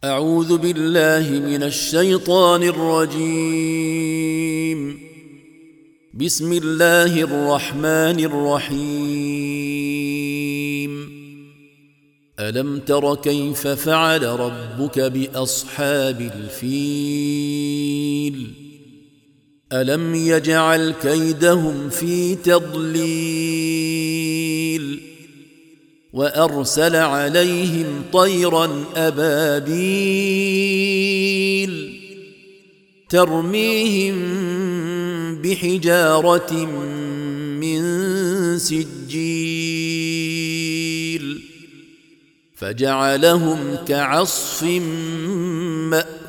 أعوذ بالله من الشيطان الرجيم. بسم الله الرحمن الرحيم. ألم تر كيف فعل ربك بأصحاب الفيل؟ ألم يجعل كيدهم في تضليل وأرسل عليهم طيرا أبابيل ترميهم بحجارة من سجيل فجعلهم كعصف مأكول.